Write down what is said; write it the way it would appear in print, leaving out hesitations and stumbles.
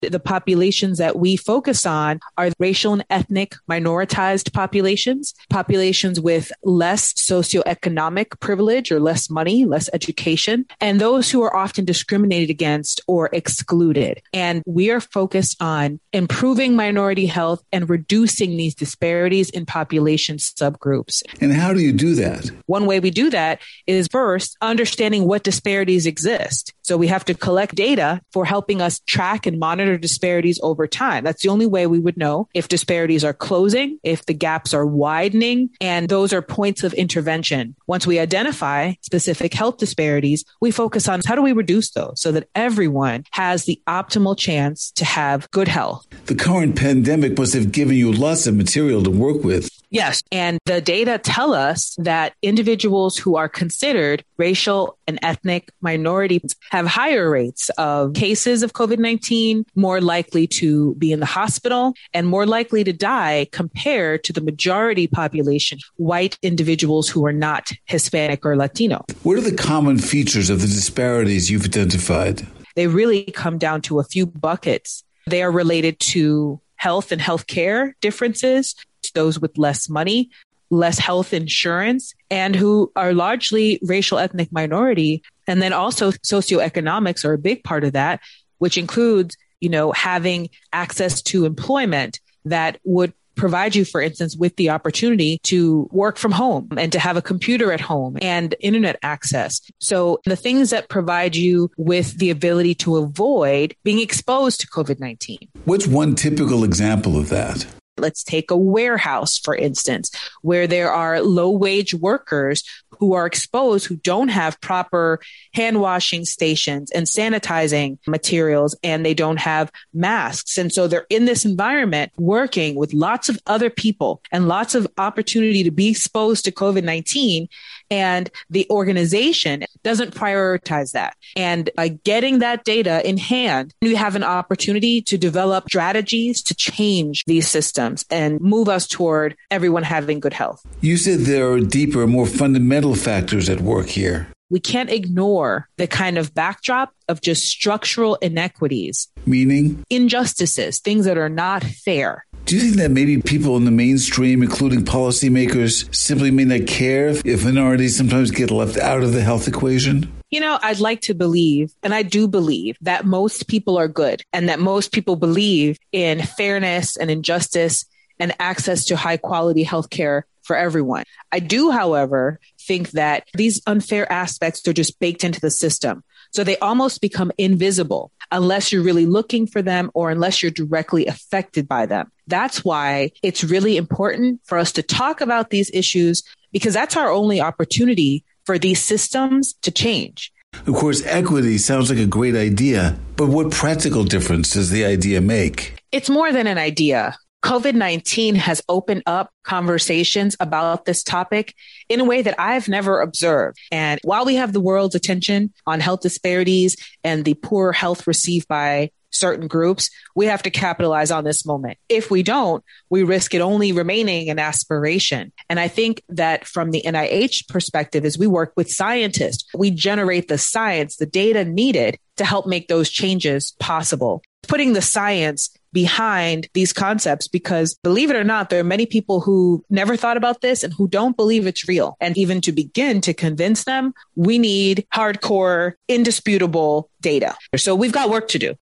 The populations that we focus on are racial and ethnic minoritized populations, populations with less socioeconomic privilege or less money, less education, and those who are often discriminated against or excluded. And we are focused on improving minority health and reducing these disparities in population subgroups. And how do you do that? One way we do that is first understanding what disparities exist. So we have to collect data for helping us track and monitor disparities over time. That's the only way we would know if disparities are closing, if the gaps are widening, and those are points of intervention. Once we identify specific health disparities, we focus on how do we reduce those so that everyone has the optimal chance to have good health. The current pandemic must have given you lots of material to work with. Yes. And the data tell us that individuals who are considered racial and ethnic minorities have higher rates of cases of COVID-19, more likely to be in the hospital, and more likely to die compared to the majority population, white individuals who are not Hispanic or Latino. What are the common features of the disparities you've identified? They really come down to a few buckets. They are related to health and healthcare differences, those with less money, less health insurance, and who are largely racial ethnic minority. And then also socioeconomics are a big part of that, which includes, having access to employment that would provide you, for instance, with the opportunity to work from home and to have a computer at home and internet access. So the things that provide you with the ability to avoid being exposed to COVID-19. What's one typical example of that? Let's take a warehouse, for instance, where there are low-wage workers who are exposed, who don't have proper hand washing stations and sanitizing materials, and they don't have masks. And so they're in this environment working with lots of other people and lots of opportunity to be exposed to COVID-19. And the organization doesn't prioritize that. And by getting that data in hand, you have an opportunity to develop strategies to change these systems and move us toward everyone having good health. You said there are deeper, more fundamental factors at work here. We can't ignore the kind of backdrop of just structural inequities. Meaning? Injustices, things that are not fair. Do you think that maybe people in the mainstream, including policymakers, simply may not care if minorities sometimes get left out of the health equation? I'd like to believe, and I do believe, that most people are good and that most people believe in fairness and injustice and access to high quality healthcare for everyone. I do, however, think that these unfair aspects are just baked into the system. So they almost become invisible unless you're really looking for them or unless you're directly affected by them. That's why it's really important for us to talk about these issues, because that's our only opportunity for these systems to change. Of course, equity sounds like a great idea, but what practical difference does the idea make? It's more than an idea. COVID-19 has opened up conversations about this topic in a way that I've never observed. And while we have the world's attention on health disparities and the poor health received by certain groups, we have to capitalize on this moment. If we don't, we risk it only remaining an aspiration. And I think that from the NIH perspective, as we work with scientists, we generate the science, the data needed to help make those changes possible. Putting the science behind these concepts, because believe it or not, there are many people who never thought about this and who don't believe it's real. And even to begin to convince them, we need hardcore, indisputable data. So we've got work to do.